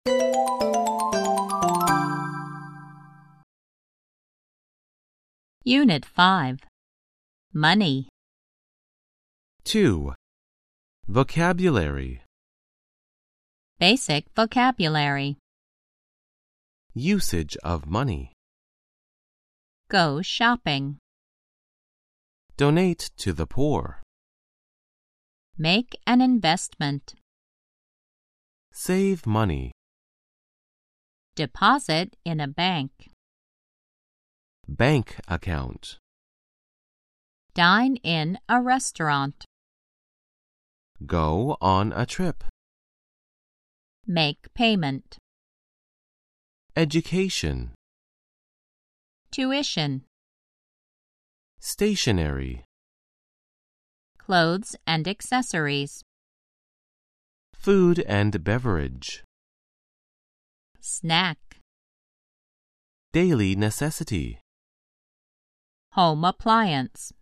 Unit 5. Money. 2. Vocabulary. Basic vocabulary. Usage of money. Go shopping. Donate to the poor. Make an investment. Save money. Deposit in a bank. Bank account. Dine in a restaurant. Go on a trip. Make payment. Education. Tuition. Stationery. Clothes and accessories. Food and beverage. Snack. Daily necessity. Home appliance.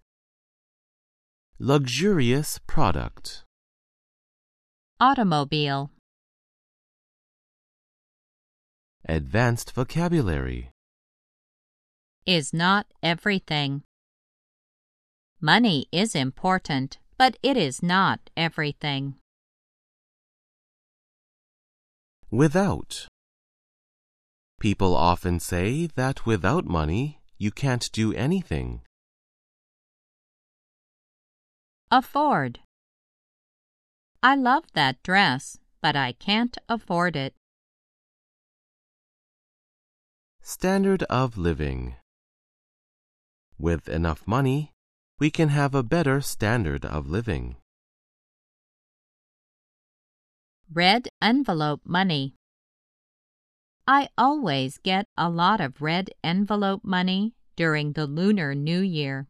Luxurious product. Automobile. Advanced vocabulary. Is not everything. Money is important, but it is not everything. Without. People often say that without money, you can't do anything. Afford. I love that dress, but I can't afford it. Standard of living. With enough money, we can have a better standard of living. Red envelope money. I always get a lot of red envelope money during the Lunar New Year.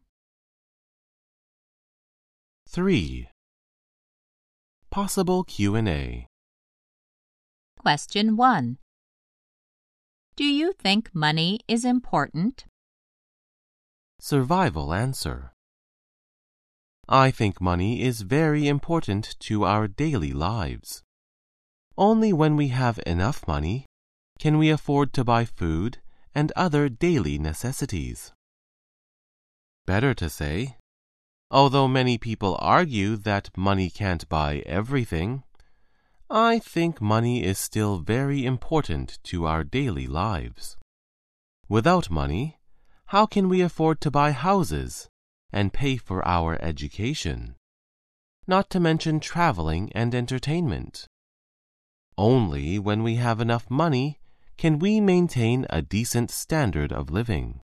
3. Possible Q&A. Question 1. Do you think money is important? Survival answer. I think money is very important to our daily lives. Only when we have enough money can we afford to buy food and other daily necessities. Better to say, although many people argue that money can't buy everything, I think money is still very important to our daily lives. Without money, how can we afford to buy houses and pay for our education? Not to mention traveling and entertainment. Only when we have enough money can we maintain a decent standard of living.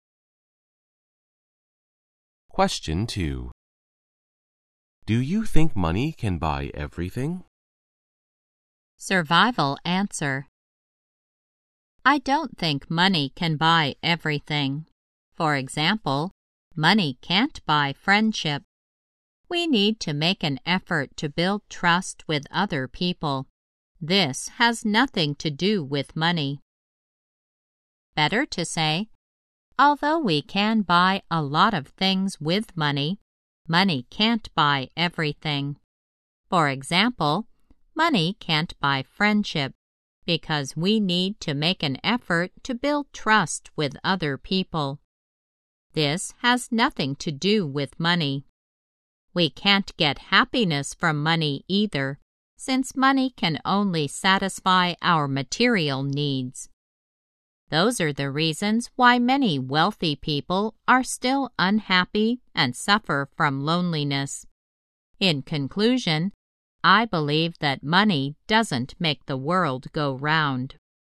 Question 2. Do you think money can buy everything? Survival answer. I don't think money can buy everything. For example, money can't buy friendship. We need to make an effort to build trust with other people. This has nothing to do with money. Better to say, although we can buy a lot of things with money, money can't buy everything. For example, money can't buy friendship because we need to make an effort to build trust with other people. This has nothing to do with money. We can't get happiness from money either, since money can only satisfy our material needs. Those are the reasons why many wealthy people are still unhappy and suffer from loneliness. In conclusion, I believe that money doesn't make the world go round.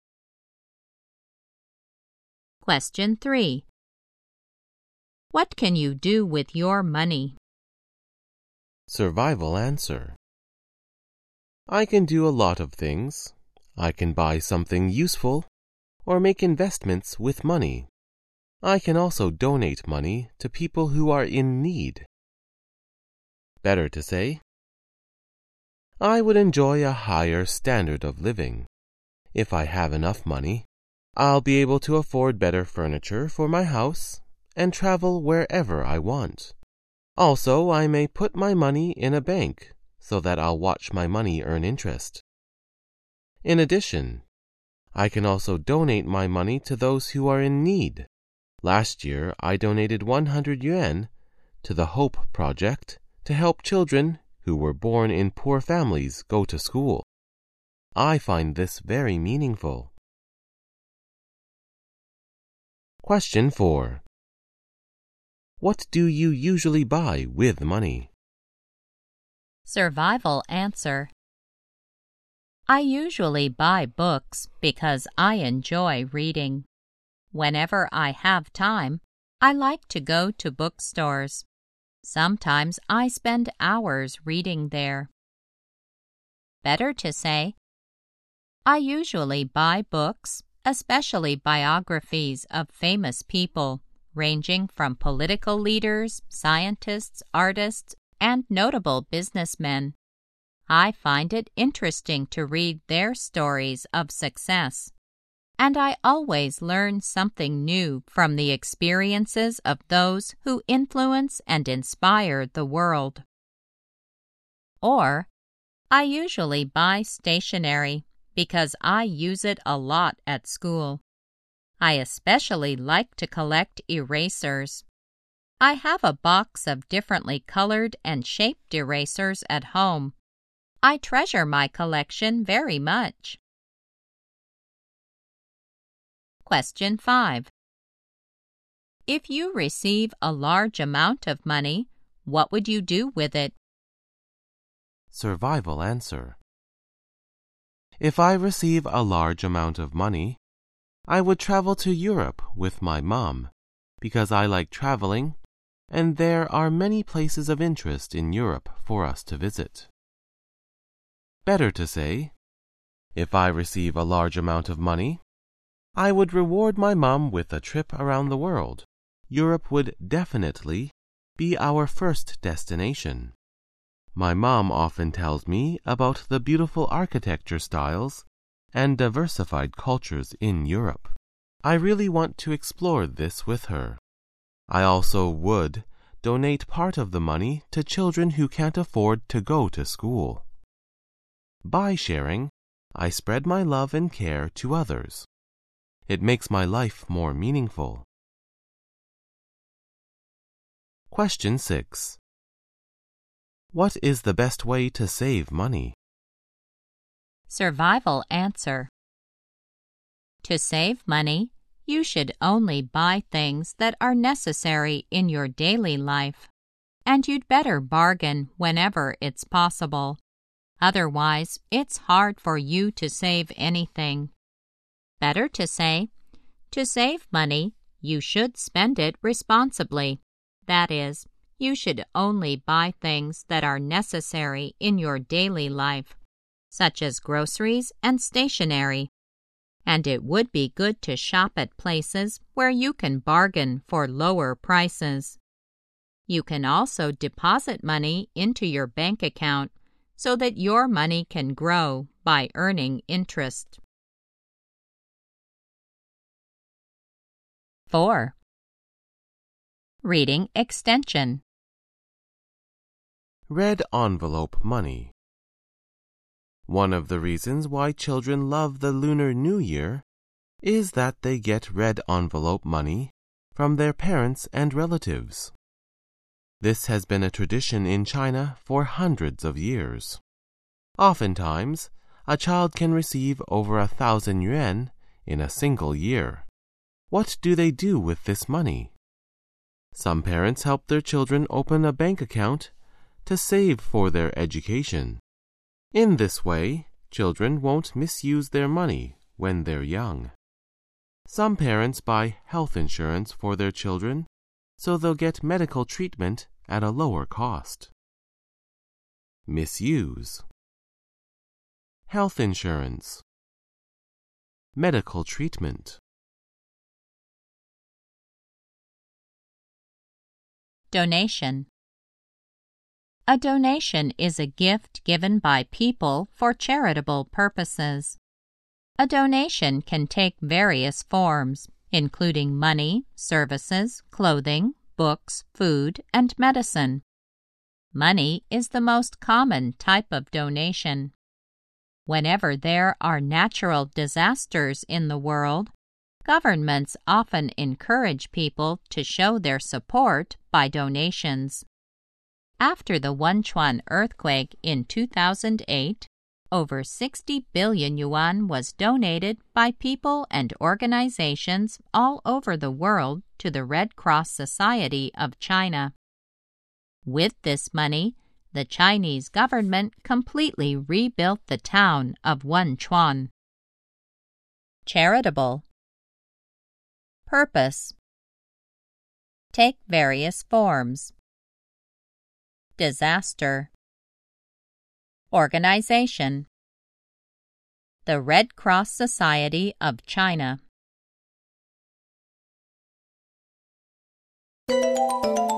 Question 3. What can you do with your money? Survival answer. I can do a lot of things. I can buy something useful or make investments with money. I can also donate money to people who are in need. Better to say, I would enjoy a higher standard of living. If I have enough money, I'll be able to afford better furniture for my house and travel wherever I want. Also, I may put my money in a bank so that I'll watch my money earn interest. In addition, I can also donate my money to those who are in need. Last year, I donated 100 yuan to the Hope Project to help children who were born in poor families go to school. I find this very meaningful. Question 4. What do you usually buy with money? Survival answer. I usually buy books because I enjoy reading. Whenever I have time, I like to go to bookstores. Sometimes I spend hours reading there. Better to say, I usually buy books, especially biographies of famous people, ranging from political leaders, scientists, artists, and notable businessmen. I find it interesting to read their stories of success, and I always learn something new from the experiences of those who influence and inspire the world. Or, I usually buy stationery because I use it a lot at school. I especially like to collect erasers. I have a box of differently colored and shaped erasers at home. I treasure my collection very much. Question 5. If you receive a large amount of money, what would you do with it? Survival answer. If I receive a large amount of money, I would travel to Europe with my mom because I like traveling, and there are many places of interest in Europe for us to visit. Better to say, if I receive a large amount of money, I would reward my mom with a trip around the world. Europe would definitely be our first destination. My mom often tells me about the beautiful architecture styles and diversified cultures in Europe. I really want to explore this with her. I also would donate part of the money to children who can't afford to go to school. By sharing, I spread my love and care to others. It makes my life more meaningful. Question 6. What is the best way to save money? Survival answer. To save money, you should only buy things that are necessary in your daily life, and you'd better bargain whenever it's possible. Otherwise, it's hard for you to save anything. Better to say, to save money, you should spend it responsibly. That is, you should only buy things that are necessary in your daily life, such as groceries and stationery. And it would be good to shop at places where you can bargain for lower prices. You can also deposit money into your bank account so that your money can grow by earning interest. 4. Reading extension. Red envelope money. One of the reasons why children love the Lunar New Year is that they get red envelope money from their parents and relatives. This has been a tradition in China for hundreds of years. Oftentimes, a child can receive over 1,000 yuan in a single year. What do they do with this money? Some parents help their children open a bank account to save for their education. In this way, children won't misuse their money when they're young. Some parents buy health insurance for their children so they'll get medical treatment at a lower cost. Misuse. Health insurance. Medical treatment. Donation. A donation is a gift given by people for charitable purposes. A donation can take various forms, including money, services, clothing, books, food, and medicine. Money is the most common type of donation. Whenever there are natural disasters in the world, governments often encourage people to show their support by donations. After the Wenchuan earthquake in 2008, over 60 billion yuan was donated by people and organizations all over the world to the Red Cross Society of China. With this money, the Chinese government completely rebuilt the town of Wenchuan. Charitable. Purpose. Take various forms. Disaster. Organization. The Red Cross Society of China.